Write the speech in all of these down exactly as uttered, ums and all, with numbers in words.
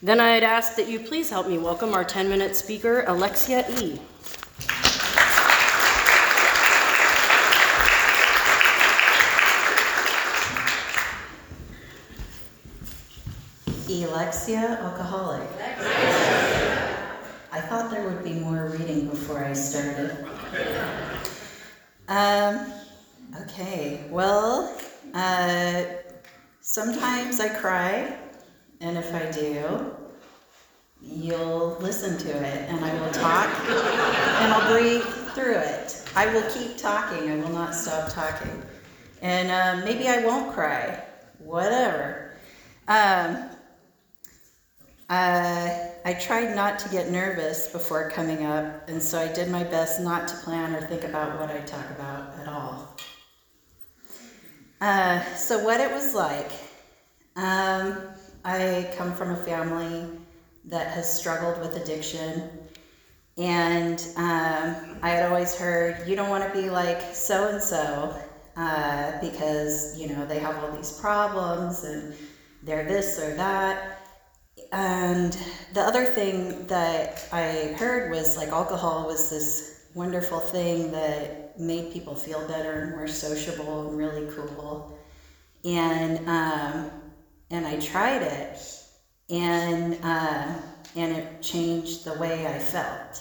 Then I'd ask that you please help me welcome our ten-minute speaker, Alexia E. Alexia, alcoholic. I thought there would be more reading before I started. Um, okay, well, uh, sometimes I cry, and if I do, you'll listen to it, and I will talk, and I'll breathe through it. I will keep talking, I will not stop talking. And uh, maybe I won't cry, whatever. Um, Uh, I tried not to get nervous before coming up, and so I did my best not to plan or think about what I'd talk about at all. Uh, so what it was like, um, I come from a family that has struggled with addiction, and um, I had always heard, you don't want to be like so-and-so, uh, because, you know, they have all these problems, and they're this or that. And the other thing that I heard was like alcohol was this wonderful thing that made people feel better and more sociable and really cool. And um, and I tried it, and uh, and it changed the way I felt.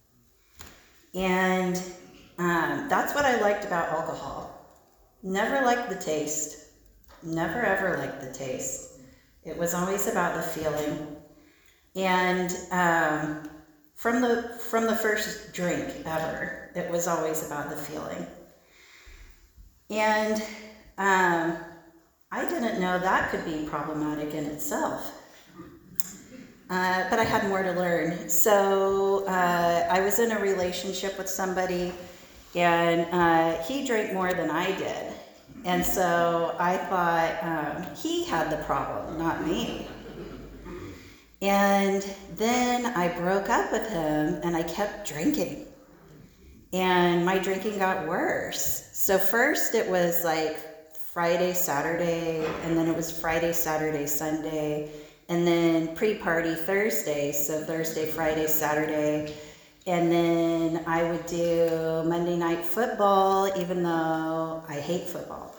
And um, that's what I liked about alcohol. Never liked the taste. Never ever liked the taste. It was always about the feeling. And um, from the from the first drink ever, it was always about the feeling. And um, I didn't know that could be problematic in itself. Uh, but I had more to learn. So uh, I was in a relationship with somebody, and uh, he drank more than I did. And so I thought um, he had the problem, not me. And then I broke up with him, and I kept drinking. And my drinking got worse. So first it was like Friday, Saturday, and then it was Friday, Saturday, Sunday, and then pre-party Thursday, so Thursday, Friday, Saturday. And then I would do Monday night football, even though I hate football.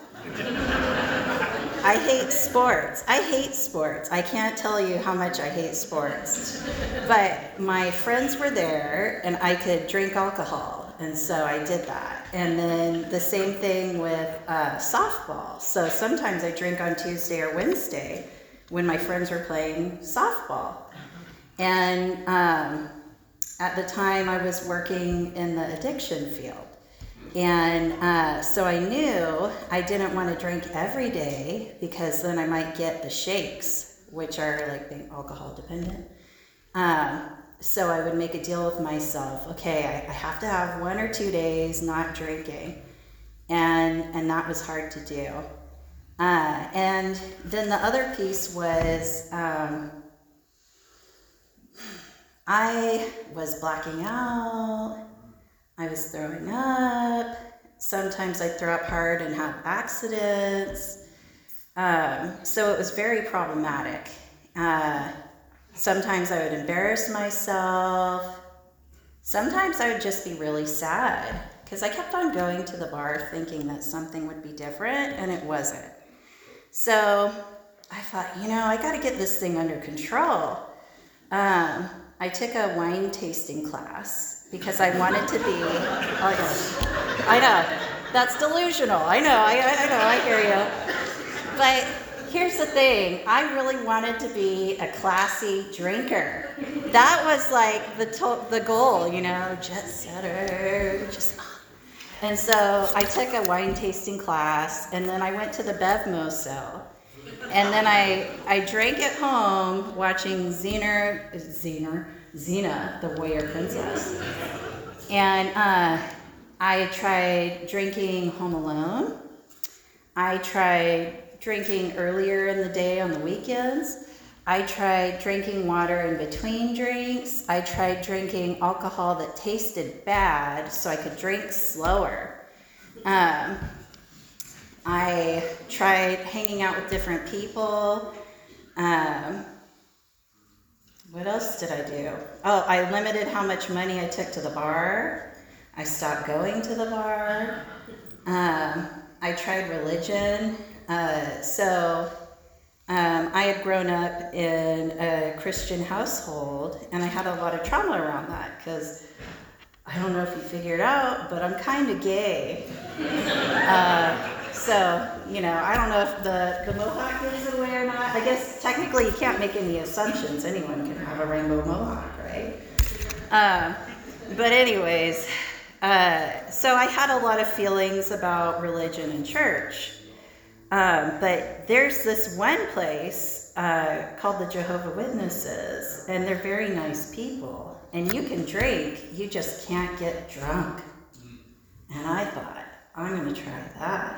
I hate sports. I hate sports. I can't tell you how much I hate sports. But my friends were there, and I could drink alcohol, and so I did that. And then the same thing with uh, softball. So sometimes I drink on Tuesday or Wednesday when my friends were playing softball. And um, at the time, I was working in the addiction field. And uh, so I knew I didn't want to drink every day, because then I might get the shakes, which are like being alcohol dependent. Um, so I would make a deal with myself. Okay, I, I have to have one or two days not drinking. And, and that was hard to do. Uh, and then the other piece was, um, I was blacking out, I was throwing up, sometimes I'd throw up hard and have accidents, um, so it was very problematic. Uh, sometimes I would embarrass myself, sometimes I would just be really sad, because I kept on going to the bar thinking that something would be different, and it wasn't. So I thought, you know, I gotta get this thing under control. Um, I took a wine tasting class because I wanted to be, oh, I know, I know, that's delusional, I know, I, I know, I hear you. But here's the thing, I really wanted to be a classy drinker. That was like the to- the goal, you know, jet setter, just, and so I took a wine tasting class, and then I went to the Bevmoso. And then I, I drank at home watching Xena, Xena, Xena, the Warrior Princess. And uh, I tried drinking Home Alone. I tried drinking earlier in the day on the weekends. I tried drinking water in between drinks. I tried drinking alcohol that tasted bad so I could drink slower. Um, I tried hanging out with different people. Um, what else did I do? Oh, I limited how much money I took to the bar. I stopped going to the bar. Um, I tried religion. Uh, so um, I had grown up in a Christian household, and I had a lot of trauma around that because I don't know if you figured out, but I'm kind of gay. Uh, so, you know, I don't know if the, the Mohawk is aware or not. I guess technically you can't make any assumptions. Anyone can have a rainbow Mohawk, right? Um, but anyways, uh, so I had a lot of feelings about religion and church. Um, but there's this one place uh, called the Jehovah's Witnesses, and they're very nice people. And you can drink, you just can't get drunk. And I thought, I'm going to try that.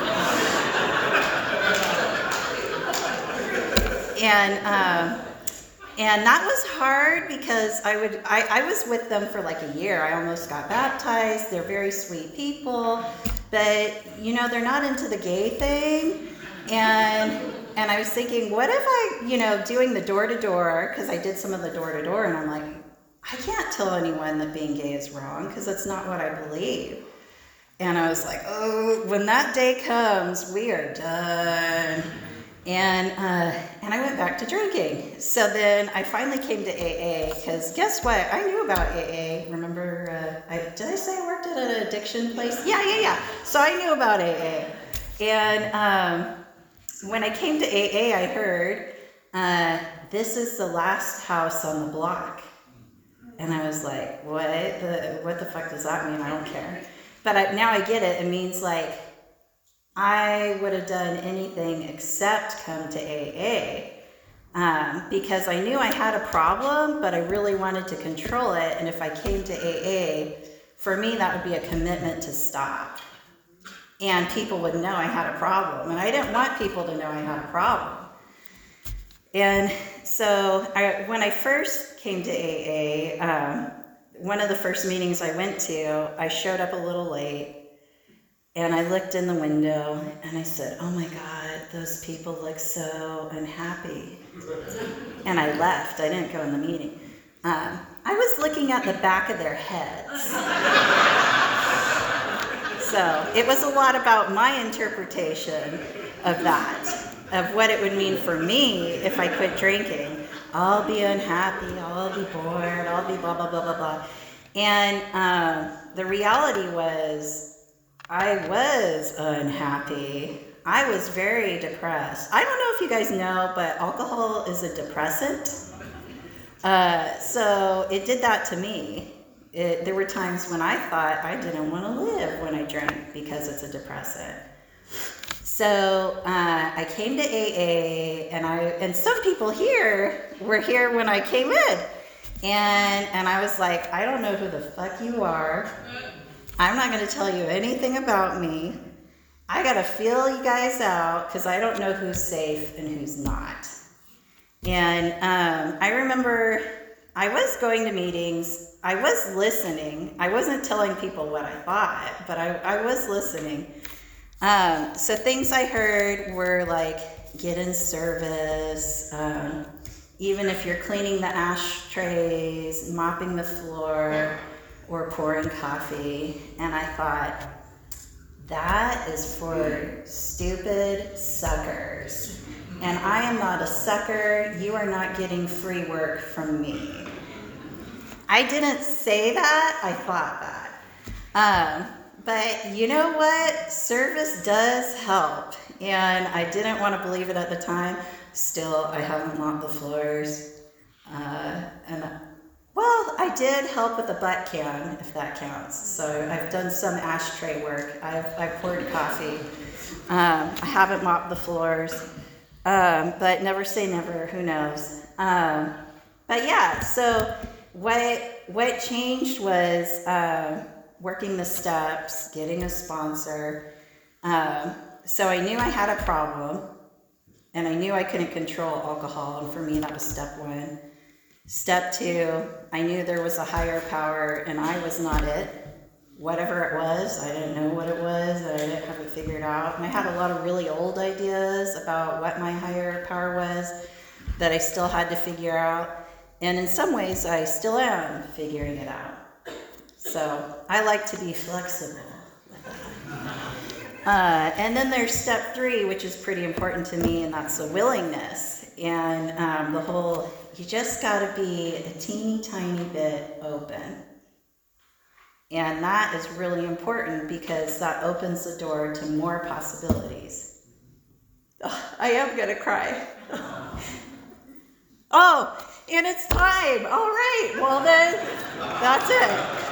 and um, and that was hard because I would I, I was with them for like a year. I almost got baptized. They're very sweet people, but you know they're not into the gay thing. And and I was thinking, what if I, you know, doing the door to door, because I did some of the door to door, and I'm like, I can't tell anyone that being gay is wrong because that's not what I believe. And I was like, oh, when that day comes, we are done. And uh, and I went back to drinking. So then I finally came to A A because guess what? I knew about A A. Remember, uh, I, did I say I worked at an addiction place? Yeah, yeah, yeah. So I knew about A A. And um, when I came to A A, I heard, uh, this is the last house on the block. And I was like, what the, what the fuck does that mean? I don't care. But I, now I get it. It means like I would have done anything except come to A A um, because I knew I had a problem, but I really wanted to control it. And if I came to A A, for me, that would be a commitment to stop. And people would know I had a problem. And I didn't want people to know I had a problem. And so I, when I first came to A A, um, one of the first meetings I went to, I showed up a little late, and I looked in the window, and I said, oh my God, those people look so unhappy. And I left. I didn't go in the meeting. Um, I was looking at the back of their heads. So it was a lot about my interpretation of that, of what it would mean for me if I quit drinking. I'll be unhappy, I'll be bored, I'll be blah, blah, blah, blah, blah. And um, the reality was I was unhappy. I was very depressed. I don't know if you guys know, but alcohol is a depressant. Uh, so it did that to me. It, there were times when I thought I didn't want to live when I drank because it's a depressant. So uh, I came to A A, and I and some people here were here when I came in, and and I was like, I don't know who the fuck you are. I'm not going to tell you anything about me. I got to feel you guys out because I don't know who's safe and who's not. And um, I remember I was going to meetings. I was listening. I wasn't telling people what I thought, but I, I was listening. Um, so things I heard were like, get in service, um, even if you're cleaning the ashtrays, mopping the floor, or pouring coffee. And I thought, that is for stupid suckers. And I am not a sucker. You are not getting free work from me. I didn't say that, I thought that. Um, But you know what? Service does help. And I didn't want to believe it at the time. Still, I haven't mopped the floors. Uh, and well, I did help with the butt can, if that counts. So I've done some ashtray work. I've, I've poured coffee. Um, I haven't mopped the floors. Um, but never say never. Who knows? Um, but yeah, so what, what changed was... Uh, working the steps, getting a sponsor. Um, so I knew I had a problem, and I knew I couldn't control alcohol, and for me that was step one. Step two, I knew there was a higher power, and I was not it. Whatever it was, I didn't know what it was, I didn't have it figured out. And I had a lot of really old ideas about what my higher power was that I still had to figure out. and in some ways, I still am figuring it out. So I like to be flexible. Uh, and then there's step three, which is pretty important to me, and that's the willingness. And um, the whole, you just got to be a teeny tiny bit open. And that is really important because that opens the door to more possibilities. Oh, I am going to cry. Oh, and it's time. All right. Well, then, that's it.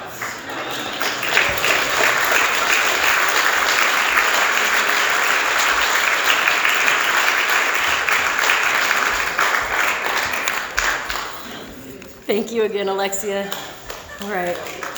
Thank you again, Alexia. All right.